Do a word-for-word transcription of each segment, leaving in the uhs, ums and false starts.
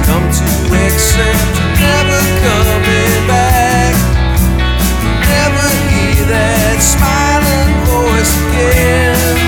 come to accept, never coming back. Never hear that smiling voice again.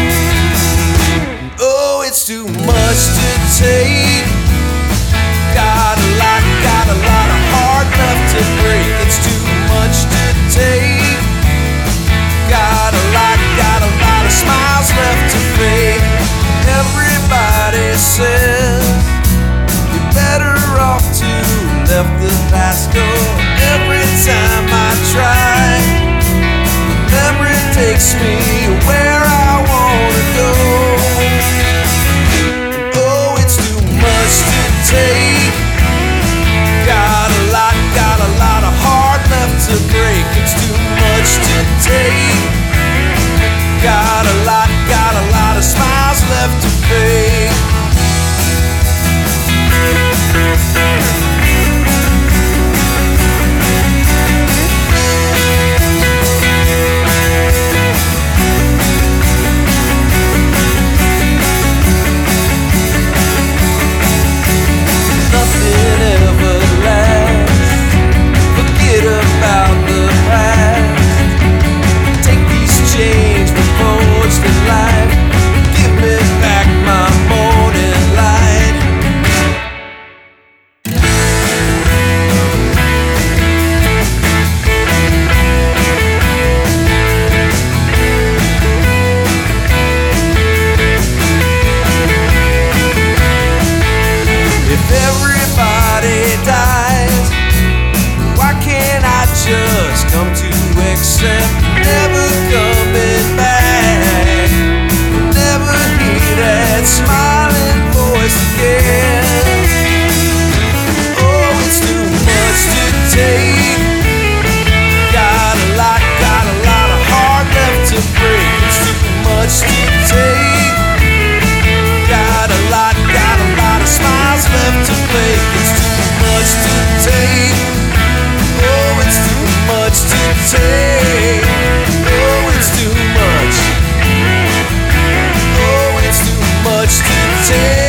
Oh, it's too much to take. Got a lot, got a lot of heart left to break. It's too much to take. Got a lot, got a lot of smiles left to fake. Everybody says you're better off to left the past door. Every time I try, memory takes me where I wanna go. Oh, it's too much to take. Got a lot, got a lot of heart left to break. It's too much to take. Got a lot, got a lot of smiles left to fake. Nothing ever lasts. Forget about the past. Take these chains to forge the life. Give me back my morning light. If everybody dies, why can't I just come to accept, never coming back? Never hear that smiling voice again. Oh, it's too much to take. Got a lot, got a lot of heart left to break. It's too much to take. Got a lot, got a lot of smiles left to fake. It's too much to take. Oh, it's too much to take. Oh, it's too much. Oh, it's too much to take.